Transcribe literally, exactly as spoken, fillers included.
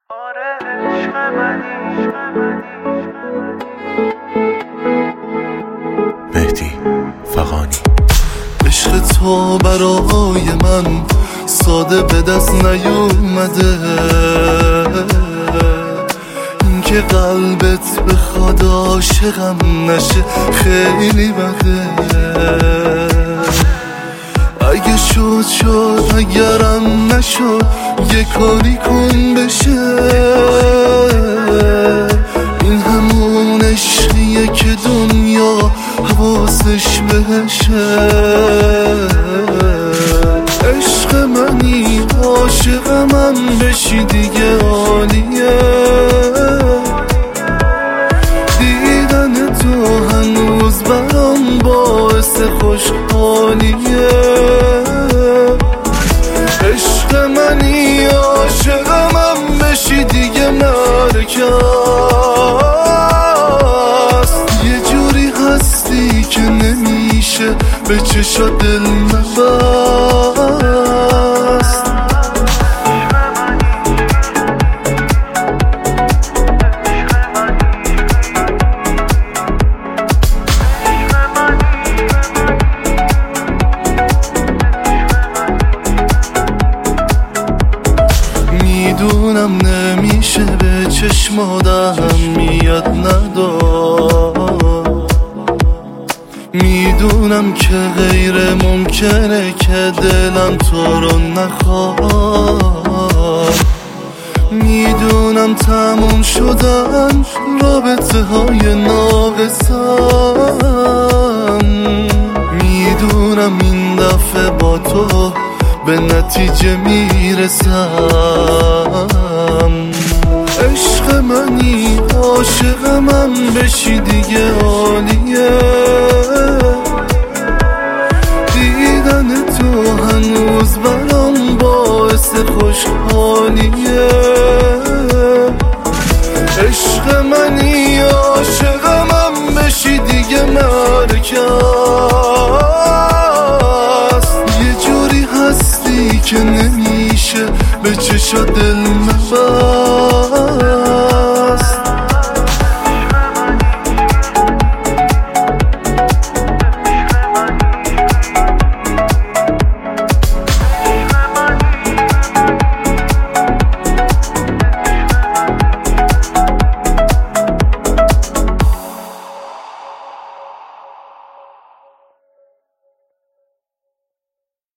مهدی فغانی. عشق تو برای من ساده به دست نیومده، این که قلبت بخواد عاشقم نشه خیلی بده. اگه شد شد، اگرم نشد یه کاری کن بشه. این همون عشقیه که دنیا حواسش بهشه. عشق منی، عاشق من بشی دیگه عالیه. دیدن تو هنوز برام باعث خوشحالیه. عشق منی، عاشق من بشی دیگه مرکز. یه جوری هستی که نمیشه به چشات دل نبست. میدونم نمیشه به چشمادم میاد ندار. میدونم که غیر ممکنه که دلم تو رو نخواد. میدونم تموم شدن رابطه های ناقصم. میدونم این دفعه با تو به نتیجه میرسم. عشق منی، عاشق من بشی دیگه عالیه. دیدن تو هنوز برام باعث خوشحالیه. عشق منی، عاشق من بشی دیگه مرکز. یه جوری هستی که نمیشه به چشات دل نبست.